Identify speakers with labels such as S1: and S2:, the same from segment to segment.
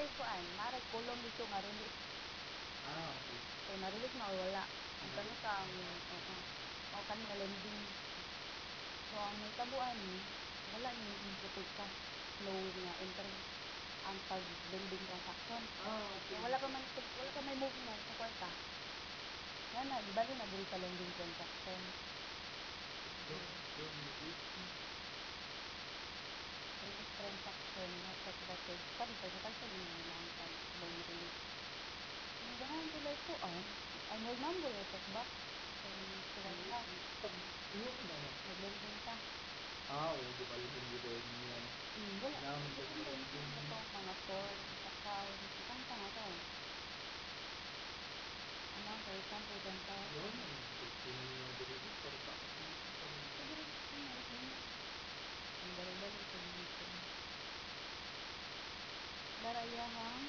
S1: Maray kuan, maray kolom dito nga release.
S2: Okay.
S1: Kaya na-release na or wala. Ang tanong sa o kanina lending. So ang may tabuan ni wala ni input ka flow nga entry ang pag lending transaction.
S2: Okay.
S1: Wala pa may movement sa kwarta. Nga na, bali na diri sa lending transaction. Release transaction na sa record. Sabi sa transaction yung lang pag loan release. Kung ganahan sila ito, ay number ito ba? Kung sila ka, naglending ka.
S2: Oo, di ba yung hindi doon yan?
S1: Wala.
S2: Naman
S1: Ito mga store, account, itang nga to. Ano, for example, ganito.
S2: Yun, dito, pero bakit dito?
S1: Ang dali-dali ito dito. Larayahang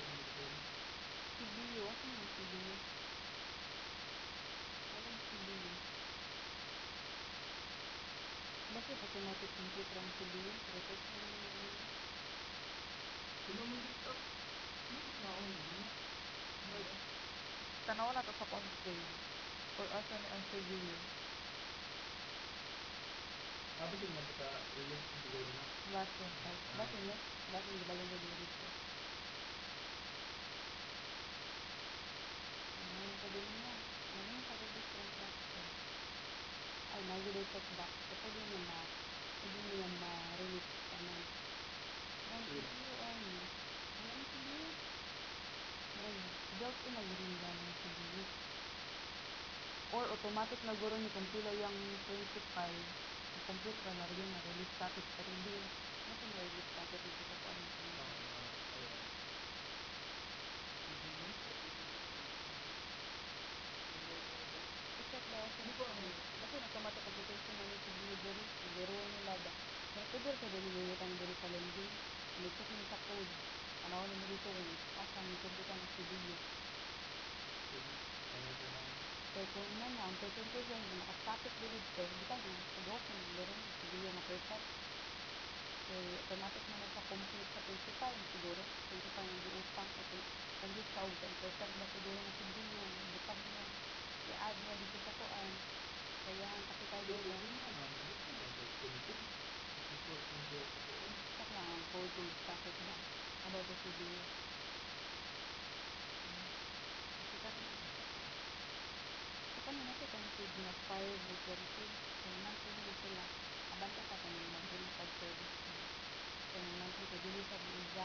S1: CBU. Ano yung CBU? Walang CBU. Bakit automatic computer ang CBU? Record na naman yun.
S2: Sino mo dito?
S1: Tanaw na to sa pag-game. Or asa ni ang CBU.
S2: Tapos yung napaka-release ng siguro na.
S1: Basin. Basin yun. Basin di balik na dito. Sabi niya, ano yung pag-release transaction? Ay, nag-release checkbox. So, pwede niya ma-release ka na. Ang CBU, wala yung CBU. Built-in na yun ng CBU. Or automatic na guro ni kung pila yung principal na computer na rin na release status pero hindi na ito na release status dito sa kuan natin. I-check daw kasi automatic computation na yung CBU diri siguro nila ba pero pwede sa dili ang diri sa lending i-check mo sa code panahon mo dito kung asa ni pwede ka ng CBU. Kaya kung na ang percentage yan, naka-static dito, di ba na, pag-off na meron, CBU na perfect. Kaya automatic naman sa complete sa principal, siguro, principal ng diupang, complete sa 10% na siguro ng CBU, butang niya, i-add niya dito sa kuan, kaya ang capital dito. Check lang ang code kung static ba, about the CBU. Kasi kasi so, kanina natin kung pwede na 5 o 20, kaya monthly hindi sila. Abante pa kung mag-release pag service na. Kaya monthly, pwede sa